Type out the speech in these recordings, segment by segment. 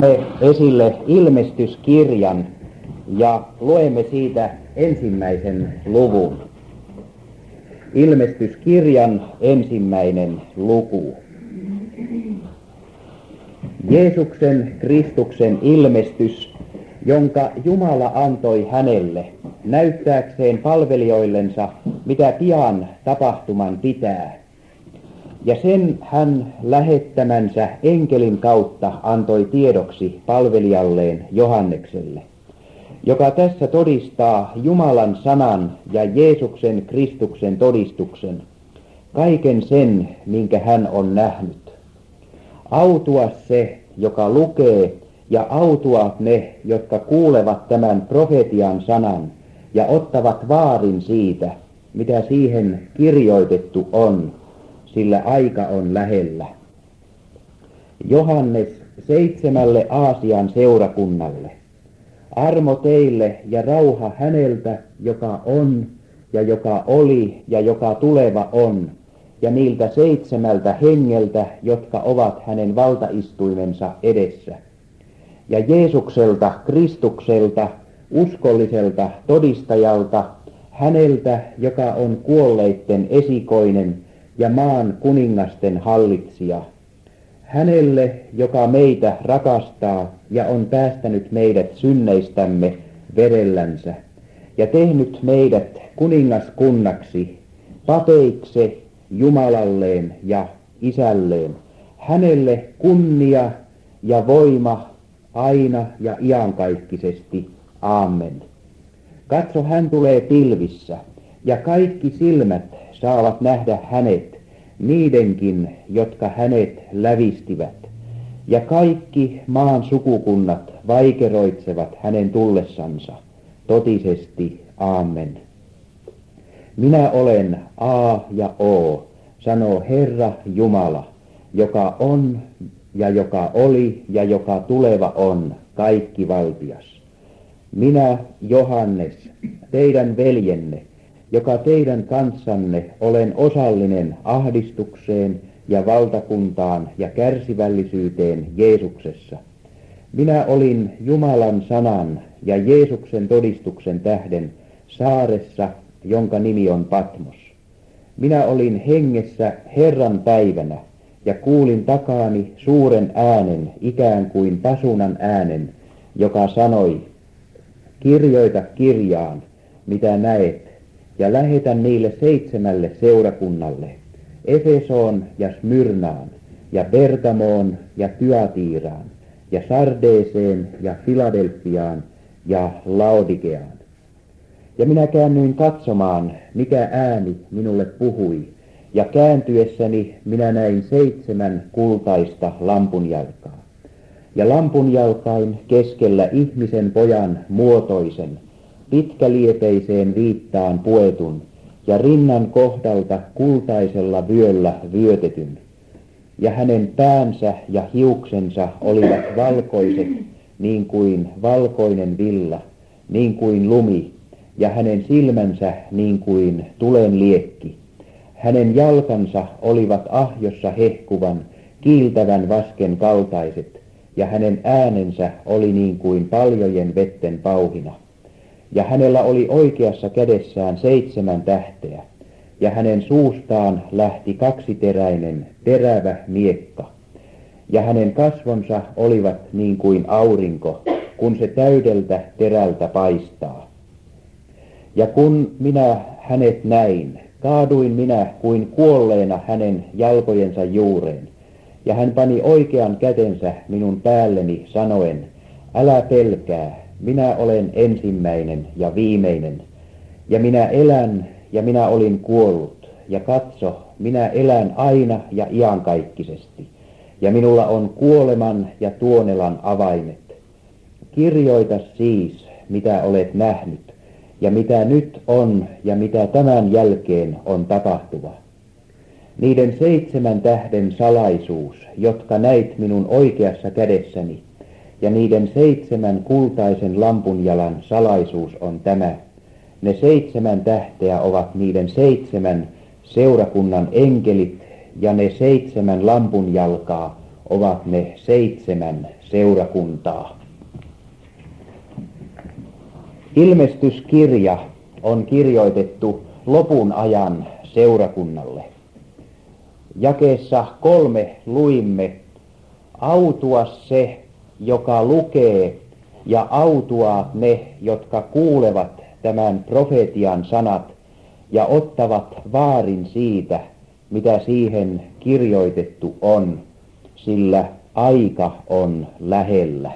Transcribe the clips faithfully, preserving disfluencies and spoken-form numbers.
esille ilmestyskirjan ja luemme siitä ensimmäisen luvun. Ilmestyskirjan ensimmäinen luku. Jeesuksen Kristuksen ilmestys, jonka Jumala antoi hänelle näyttääkseen palvelijoillensa, mitä pian tapahtuman pitää. Ja sen hän lähettämänsä enkelin kautta antoi tiedoksi palvelijalleen Johannekselle, joka tässä todistaa Jumalan sanan ja Jeesuksen Kristuksen todistuksen, kaiken sen, minkä hän on nähnyt. Autua se, joka lukee, ja autua ne, jotka kuulevat tämän profetian sanan ja ottavat vaarin siitä, mitä siihen kirjoitettu on, sillä aika on lähellä. Johannes seitsemälle Aasian seurakunnalle. Armo teille ja rauha häneltä, joka on ja joka oli ja joka tuleva on, ja niiltä seitsemältä hengeltä, jotka ovat hänen valtaistuimensa edessä. Ja Jeesukselta, Kristukselta, uskolliselta todistajalta, häneltä, joka on kuolleitten esikoinen ja maan kuningasten hallitsija. Hänelle, joka meitä rakastaa ja on päästänyt meidät synneistämme verellänsä ja tehnyt meidät kuningaskunnaksi, papeiksi Jumalalleen ja Isälleen. Hänelle kunnia ja voima aina ja iankaikkisesti. Aamen. Katso, hän tulee pilvissä, ja kaikki silmät saavat nähdä hänet, niidenkin, jotka hänet lävistivät, ja kaikki maan sukukunnat vaikeroitsevat hänen tullessansa. Totisesti. Aamen. Minä olen A ja O, sanoo Herra Jumala, joka on ja joka oli ja joka tuleva on, kaikkivaltias. Minä, Johannes, teidän veljenne, joka teidän kanssanne olen osallinen ahdistukseen ja valtakuntaan ja kärsivällisyyteen Jeesuksessa. Minä olin Jumalan sanan ja Jeesuksen todistuksen tähden saaressa, jonka nimi on Patmos. Minä olin hengessä Herran päivänä ja kuulin takaani suuren äänen, ikään kuin pasunan äänen, joka sanoi, kirjoita kirjaan, mitä näet, ja lähetä niille seitsemälle seurakunnalle, Efesoon ja Smyrnaan, ja Bergamoon ja Tyatiiraan, ja Sardeeseen ja Filadelfiaan ja Laodikeaan. Ja minä käännyin katsomaan, mikä ääni minulle puhui, ja kääntyessäni minä näin seitsemän kultaista lampunjalkaa. Ja lampunjalkain keskellä ihmisen pojan muotoisen, pitkäliepeiseen viittaan puetun, ja rinnan kohdalta kultaisella vyöllä vyötetyn. Ja hänen päänsä ja hiuksensa olivat valkoiset, niin kuin valkoinen villa, niin kuin lumi, ja hänen silmänsä niin kuin tulen liekki. Hänen jalkansa olivat ahjossa hehkuvan, kiiltävän vasken kaltaiset, ja hänen äänensä oli niin kuin paljojen vetten pauhina. Ja hänellä oli oikeassa kädessään seitsemän tähteä, ja hänen suustaan lähti kaksiteräinen, terävä miekka. Ja hänen kasvonsa olivat niin kuin aurinko, kun se täydeltä terältä paistaa. Ja kun minä hänet näin, kaaduin minä kuin kuolleena hänen jalkojensa juureen, ja hän pani oikean kätensä minun päälleni sanoen, älä pelkää, minä olen ensimmäinen ja viimeinen, ja minä elän ja minä olin kuollut, ja katso, minä elän aina ja iankaikkisesti, ja minulla on kuoleman ja tuonelan avaimet. Kirjoita siis, mitä olet nähnyt, ja mitä nyt on ja mitä tämän jälkeen on tapahtuva. Niiden seitsemän tähden salaisuus, jotka näit minun oikeassa kädessäni, ja niiden seitsemän kultaisen lampunjalan salaisuus on tämä. Ne seitsemän tähteä ovat niiden seitsemän seurakunnan enkelit, ja ne seitsemän lampunjalkaa ovat ne seitsemän seurakuntaa. Ilmestyskirja on kirjoitettu lopun ajan seurakunnalle. Jakeessa kolme luimme: autua se, joka lukee, ja autuaat ne, jotka kuulevat tämän profetian sanat ja ottavat vaarin siitä, mitä siihen kirjoitettu on, sillä aika on lähellä.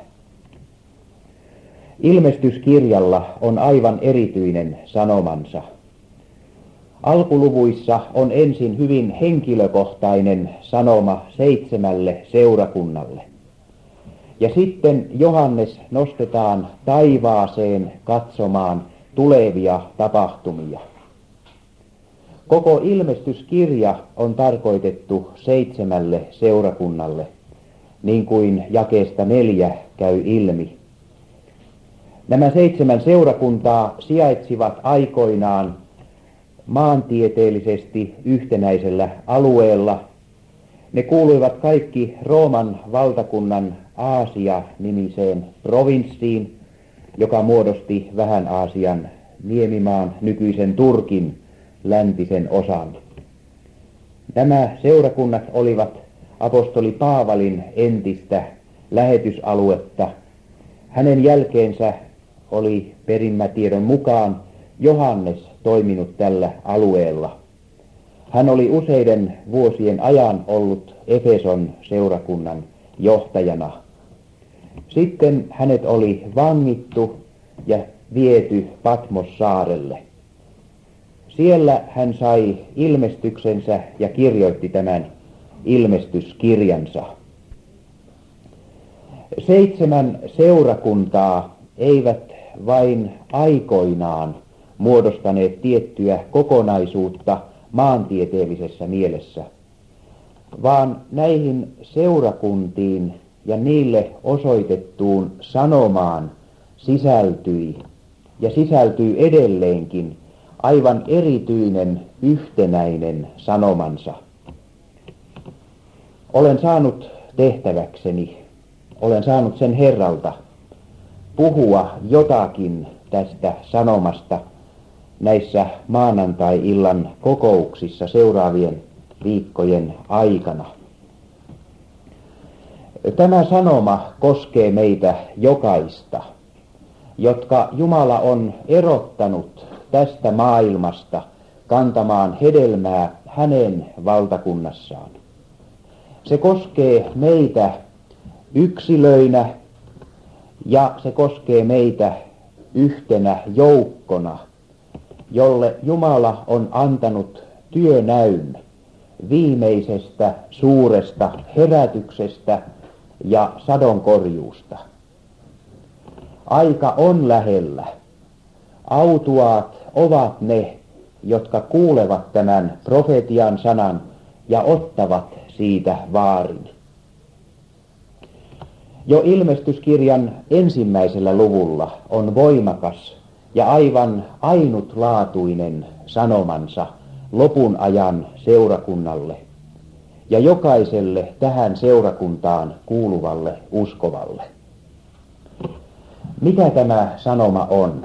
Ilmestyskirjalla on aivan erityinen sanomansa. Alkuluvuissa on ensin hyvin henkilökohtainen sanoma seitsemälle seurakunnalle. Ja sitten Johannes nostetaan taivaaseen katsomaan tulevia tapahtumia. Koko ilmestyskirja on tarkoitettu seitsemälle seurakunnalle, niin kuin jakeesta neljä käy ilmi. Nämä seitsemän seurakuntaa sijaitsivat aikoinaan maantieteellisesti yhtenäisellä alueella. Ne kuuluivat kaikki Rooman valtakunnan Aasia-nimiseen provinssiin, joka muodosti vähän Aasian niemimaan, nykyisen Turkin läntisen osan. Nämä seurakunnat olivat apostoli Paavalin entistä lähetysaluetta. Hänen jälkeensä oli perimätiedon mukaan Johannes toiminut tällä alueella. Hän oli useiden vuosien ajan ollut Efeson seurakunnan johtajana. Sitten hänet oli vangittu ja viety Patmos-saarelle. Siellä hän sai ilmestyksensä ja kirjoitti tämän ilmestyskirjansa. Seitsemän seurakuntaa eivät vain aikoinaan muodostaneet tiettyä kokonaisuutta maantieteellisessä mielessä, vaan näihin seurakuntiin ja niille osoitettuun sanomaan sisältyi ja sisältyy edelleenkin aivan erityinen yhtenäinen sanomansa. Olen saanut tehtäväkseni, olen saanut sen Herralta puhua jotakin tästä sanomasta näissä maanantai-illan kokouksissa seuraavien viikkojen aikana. Tämä sanoma koskee meitä jokaista, jotka Jumala on erottanut tästä maailmasta kantamaan hedelmää hänen valtakunnassaan. Se koskee meitä yksilöinä ja se koskee meitä yhtenä joukkona, jolle Jumala on antanut työnäyn viimeisestä suuresta herätyksestä ja sadonkorjuusta. Aika on lähellä. Autuaat ovat ne, jotka kuulevat tämän profetian sanan ja ottavat siitä vaarin. Jo ilmestyskirjan ensimmäisellä luvulla on voimakas ja aivan ainutlaatuinen sanomansa lopun ajan seurakunnalle ja jokaiselle tähän seurakuntaan kuuluvalle uskovalle. Mikä tämä sanoma on?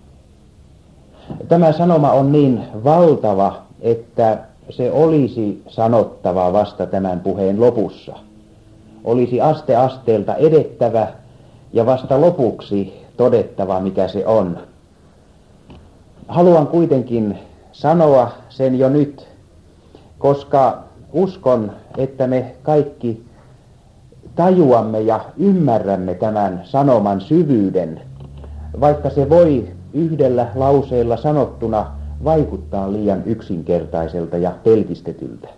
Tämä sanoma on niin valtava, että se olisi sanottava vasta tämän puheen lopussa. Olisi aste asteelta edettävä ja vasta lopuksi todettava, mikä se on. Haluan kuitenkin sanoa sen jo nyt, koska uskon, että me kaikki tajuamme ja ymmärrämme tämän sanoman syvyyden, vaikka se voi yhdellä lauseella sanottuna vaikuttaa liian yksinkertaiselta ja pelkistetyltä.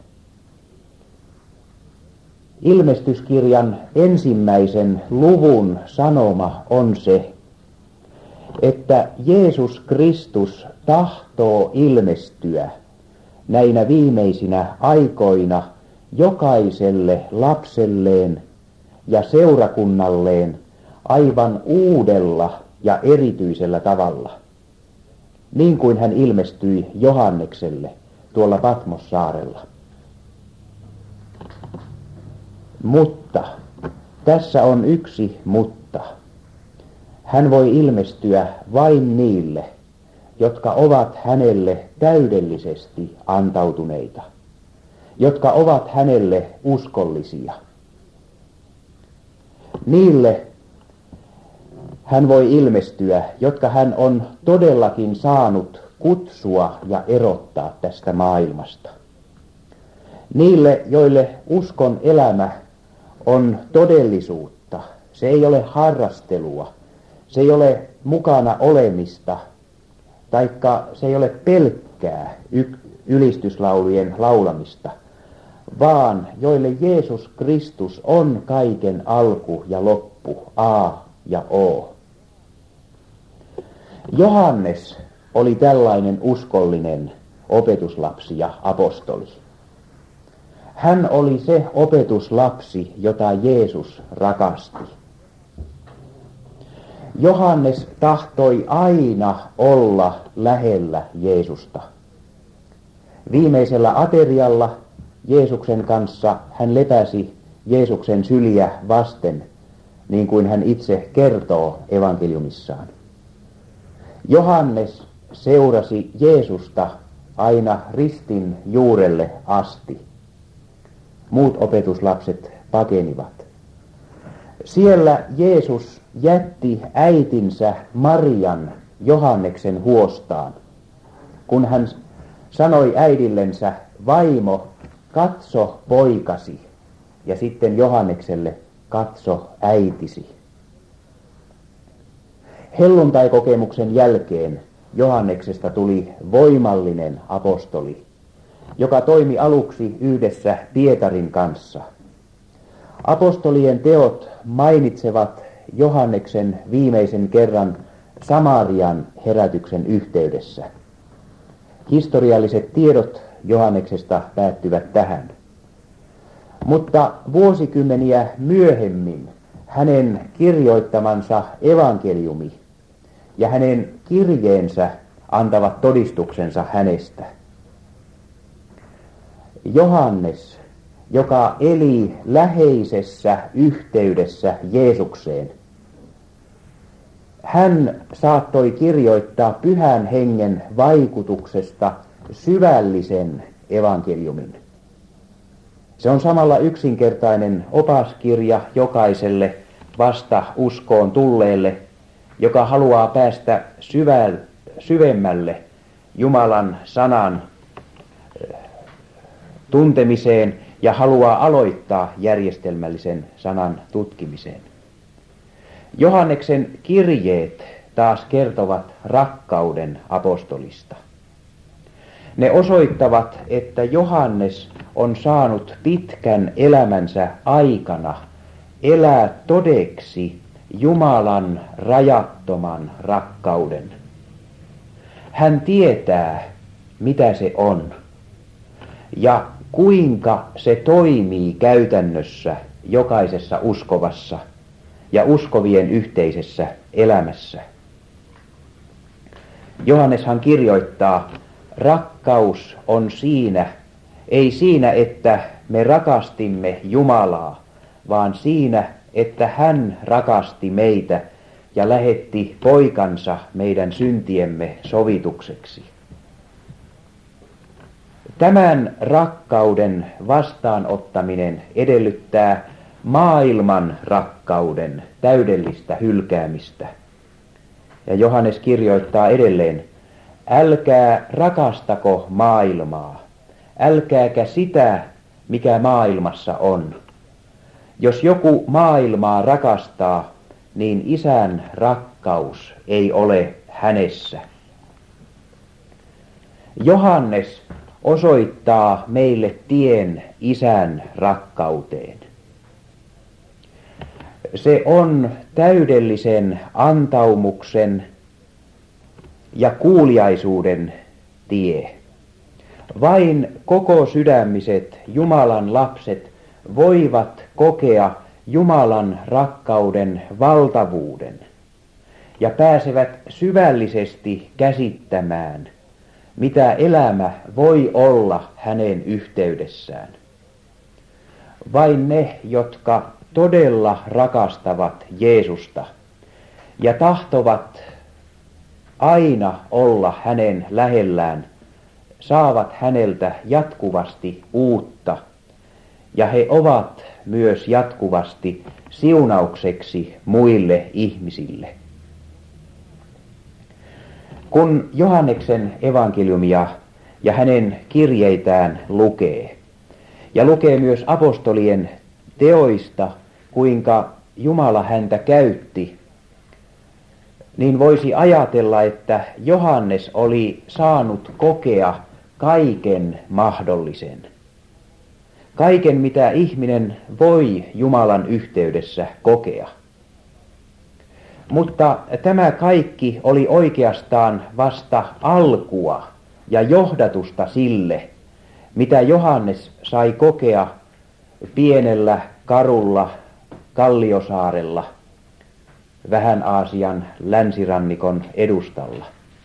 Ilmestyskirjan ensimmäisen luvun sanoma on se, että Jeesus Kristus tahtoo ilmestyä näinä viimeisinä aikoina jokaiselle lapselleen ja seurakunnalleen aivan uudella ja erityisellä tavalla, niin kuin hän ilmestyi Johannekselle tuolla Patmos-saarella. Mutta Tässä on yksi mutta. Hän voi ilmestyä vain niille, jotka ovat hänelle täydellisesti antautuneita, jotka ovat hänelle uskollisia. Niille hän voi ilmestyä, jotka hän on todellakin saanut kutsua ja erottaa tästä maailmasta. Niille, joille uskon elämä on todellisuutta, se ei ole harrastelua, se ei ole mukana olemista, taikka se ei ole pelkkää ylistyslaulujen laulamista, vaan joille Jeesus Kristus on kaiken alku ja loppu, A ja O. Johannes oli tällainen uskollinen opetuslapsi ja apostoli. Hän oli se opetuslapsi, jota Jeesus rakasti. Johannes tahtoi aina olla lähellä Jeesusta. Viimeisellä aterialla Jeesuksen kanssa hän lepäsi Jeesuksen syliä vasten, niin kuin hän itse kertoo evankeliumissaan. Johannes seurasi Jeesusta aina ristin juurelle asti. Muut opetuslapset pakenivat. Siellä Jeesus jätti äitinsä Marian Johanneksen huostaan, kun hän sanoi äidillensä, vaimo, katso poikasi, ja sitten Johannekselle, katso äitisi. Helluntaikokemuksen jälkeen Johanneksesta tuli voimallinen apostoli, joka toimi aluksi yhdessä Pietarin kanssa. Apostolien teot mainitsevat Johanneksen viimeisen kerran Samarian herätyksen yhteydessä. Historialliset tiedot Johanneksesta päättyvät tähän. Mutta vuosikymmeniä myöhemmin hänen kirjoittamansa evankeliumi ja hänen kirjeensä antavat todistuksensa hänestä. Johannes, joka eli läheisessä yhteydessä Jeesukseen, hän saattoi kirjoittaa Pyhän Hengen vaikutuksesta syvällisen evankeliumin. Se on samalla yksinkertainen opaskirja jokaiselle vasta uskoon tulleelle, joka haluaa päästä syvä, syvemmälle Jumalan sanan tuntemiseen ja haluaa aloittaa järjestelmällisen sanan tutkimiseen. Johanneksen kirjeet taas kertovat rakkauden apostolista. Ne osoittavat, että Johannes on saanut pitkän elämänsä aikana elää todeksi Jumalan rajattoman rakkauden. Hän tietää, mitä se on ja kuinka se toimii käytännössä jokaisessa uskovassa ja uskovien yhteisessä elämässä. Johanneshan kirjoittaa, rakkaus on siinä, ei siinä, että me rakastimme Jumalaa, vaan siinä, että hän rakasti meitä ja lähetti poikansa meidän syntiemme sovitukseksi. Tämän rakkauden vastaanottaminen edellyttää maailman rakkauden täydellistä hylkäämistä. Ja Johannes kirjoittaa edelleen, älkää rakastako maailmaa, älkääkä sitä, mikä maailmassa on. Jos joku maailmaa rakastaa, niin Isän rakkaus ei ole hänessä. Johannes osoittaa meille tien Isän rakkauteen. Se on täydellisen antaumuksen ja kuuliaisuuden tie. Vain koko sydämiset Jumalan lapset voivat kokea Jumalan rakkauden valtavuuden ja pääsevät syvällisesti käsittämään, mitä elämä voi olla hänen yhteydessään. Vain ne, jotka todella rakastavat Jeesusta ja tahtovat aina olla hänen lähellään, saavat häneltä jatkuvasti uutta, ja he ovat myös jatkuvasti siunaukseksi muille ihmisille. Kun Johanneksen evankeliumia ja hänen kirjeitään lukee, ja lukee myös apostolien teoista, kuinka Jumala häntä käytti, niin voisi ajatella, että Johannes oli saanut kokea kaiken mahdollisen. Kaiken, mitä ihminen voi Jumalan yhteydessä kokea. Mutta tämä kaikki oli oikeastaan vasta alkua ja johdatusta sille, mitä Johannes sai kokea pienellä karulla Kalliosaarella, vähän Aasian länsirannikon edustalla.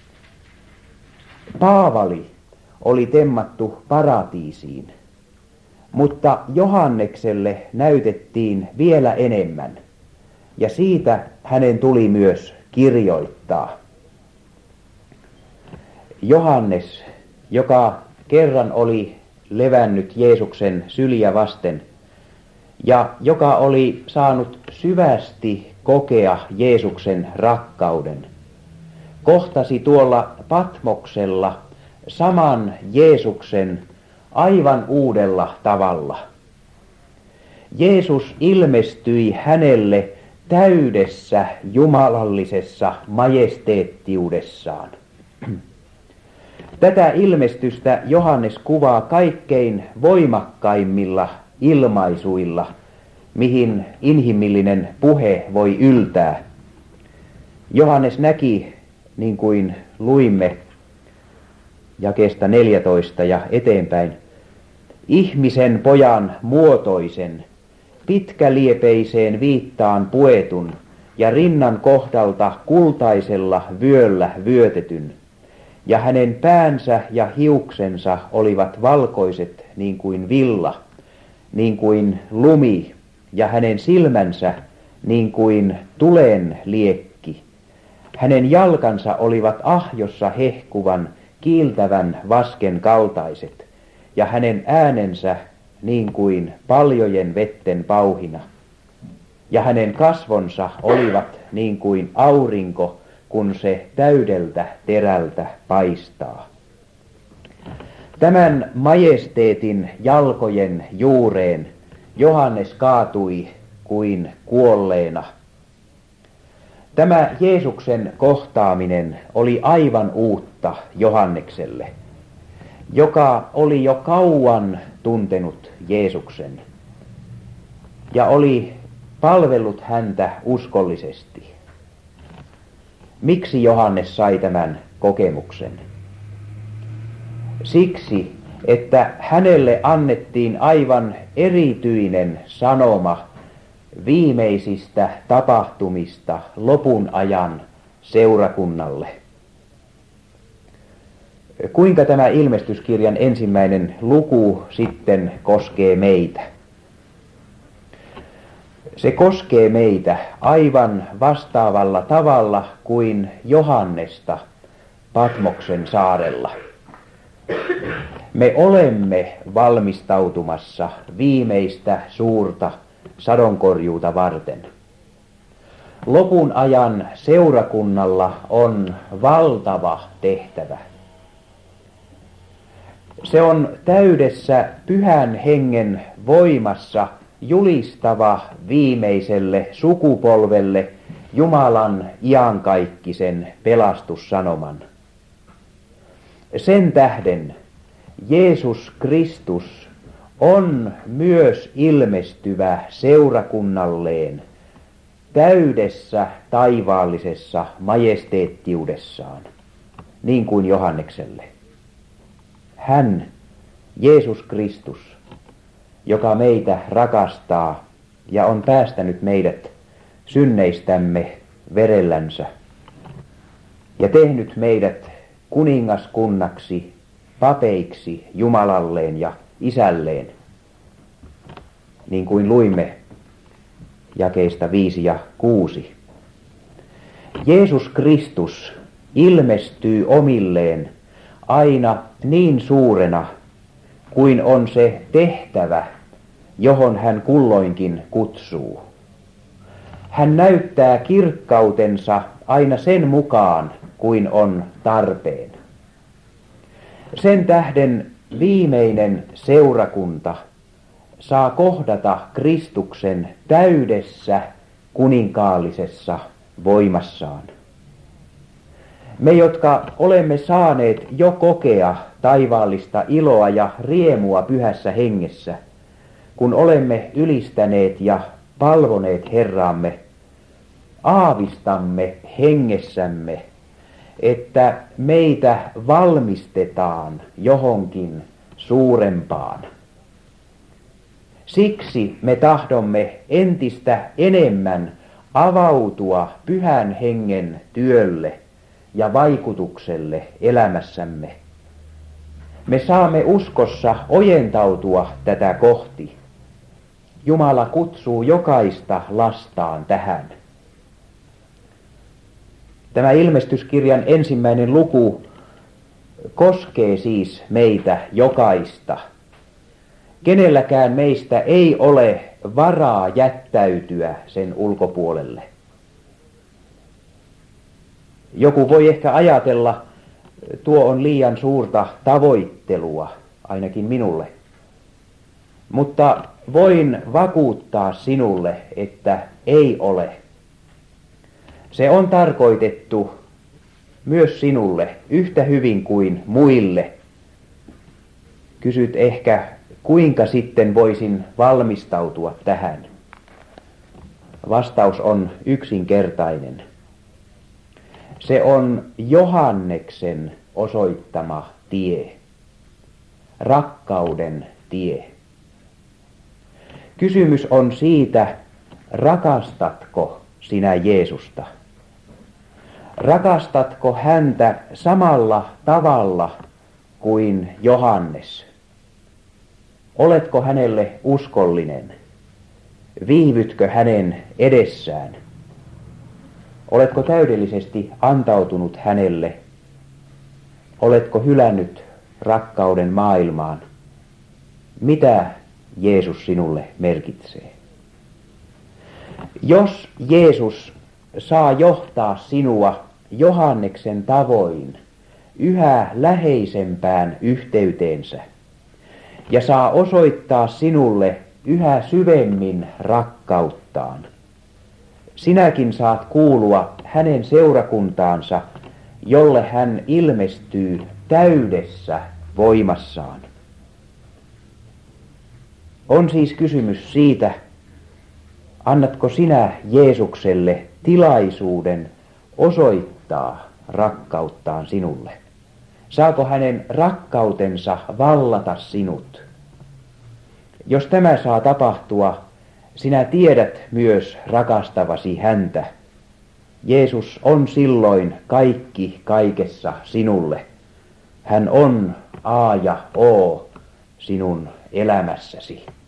Paavali oli temmattu paratiisiin, mutta Johannekselle näytettiin vielä enemmän, ja siitä hänen tuli myös kirjoittaa. Johannes, joka kerran oli levännyt Jeesuksen syliä vasten, ja joka oli saanut syvästi kokea Jeesuksen rakkauden, kohtasi tuolla Patmoksella saman Jeesuksen aivan uudella tavalla. Jeesus ilmestyi hänelle täydessä jumalallisessa majesteettiudessaan. Tätä ilmestystä Johannes kuvaa kaikkein voimakkaimmilla ilmaisuilla, mihin inhimillinen puhe voi yltää. Johannes näki, niin kuin luimme jakeesta neljätoista ja eteenpäin, ihmisen pojan muotoisen, pitkäliepeiseen viittaan puetun ja rinnan kohdalta kultaisella vyöllä vyötetyn, ja hänen päänsä ja hiuksensa olivat valkoiset niin kuin villa, niin kuin lumi, ja hänen silmänsä niin kuin tulen liekki. Hänen jalkansa olivat ahjossa hehkuvan, kiiltävän vasken kaltaiset, ja hänen äänensä niin kuin paljojen vetten pauhina. Ja hänen kasvonsa olivat niin kuin aurinko, kun se täydeltä terältä paistaa. Tämän majesteetin jalkojen juureen Johannes kaatui kuin kuolleena. Tämä Jeesuksen kohtaaminen oli aivan uutta Johannekselle, joka oli jo kauan tuntenut Jeesuksen ja oli palvellut häntä uskollisesti. Miksi Johannes sai tämän kokemuksen? Siksi, että hänelle annettiin aivan erityinen sanoma viimeisistä tapahtumista lopun ajan seurakunnalle. Kuinka tämä ilmestyskirjan ensimmäinen luku sitten koskee meitä? Se koskee meitä aivan vastaavalla tavalla kuin Johannesta Patmoksen saarella. Me olemme valmistautumassa viimeistä suurta sadonkorjuuta varten. Lopun ajan seurakunnalla on valtava tehtävä. Se on täydessä pyhän hengen voimassa julistava viimeiselle sukupolvelle Jumalan iankaikkisen pelastussanoman. Sen tähden Jeesus Kristus on myös ilmestyvä seurakunnalleen täydessä taivaallisessa majesteettiudessaan, niin kuin Johannekselle. Hän, Jeesus Kristus, joka meitä rakastaa ja on päästänyt meidät synneistämme verellänsä ja tehnyt meidät kuningaskunnaksi, papeiksi Jumalalleen ja Isälleen, niin kuin luimme jakeista viisi ja kuusi. Jeesus Kristus ilmestyy omilleen aina niin suurena kuin on se tehtävä, johon hän kulloinkin kutsuu. Hän näyttää kirkkautensa aina sen mukaan, kuin on tarpeen. Sen tähden viimeinen seurakunta saa kohdata Kristuksen täydessä kuninkaallisessa voimassaan. Me, jotka olemme saaneet jo kokea taivaallista iloa ja riemua pyhässä hengessä, kun olemme ylistäneet ja palvoneet Herraamme, aavistamme hengessämme, että meitä valmistetaan johonkin suurempaan. Siksi me tahdomme entistä enemmän avautua pyhän hengen työlle ja vaikutukselle elämässämme. Me saamme uskossa ojentautua tätä kohti. Jumala kutsuu jokaista lastaan tähän. Tämä ilmestyskirjan ensimmäinen luku koskee siis meitä jokaista. Kenelläkään meistä ei ole varaa jättäytyä sen ulkopuolelle. Joku voi ehkä ajatella, tuo on liian suurta tavoittelua, ainakin minulle. Mutta voin vakuuttaa sinulle, että ei ole. Se on tarkoitettu myös sinulle yhtä hyvin kuin muille. Kysyt ehkä, kuinka sitten voisin valmistautua tähän? Vastaus on yksinkertainen. Se on Johanneksen osoittama tie, rakkauden tie. Kysymys on siitä, rakastatko sinä Jeesusta? Rakastatko häntä samalla tavalla kuin Johannes? Oletko hänelle uskollinen? Viivytkö hänen edessään? Oletko täydellisesti antautunut hänelle? Oletko hylännyt rakkauden maailmaan? Mitä Jeesus sinulle merkitsee? Jos Jeesus saa johtaa sinua Johanneksen tavoin yhä läheisempään yhteyteensä ja saa osoittaa sinulle yhä syvemmin rakkauttaan, sinäkin saat kuulua hänen seurakuntaansa, jolle hän ilmestyy täydessä voimassaan. On siis kysymys siitä, annatko sinä Jeesukselle tilaisuuden osoittaa rakkauttaan sinulle? Saako hänen rakkautensa vallata sinut? Jos tämä saa tapahtua, sinä tiedät myös rakastavasi häntä. Jeesus on silloin kaikki kaikessa sinulle. Hän on A ja O sinun elämässäsi.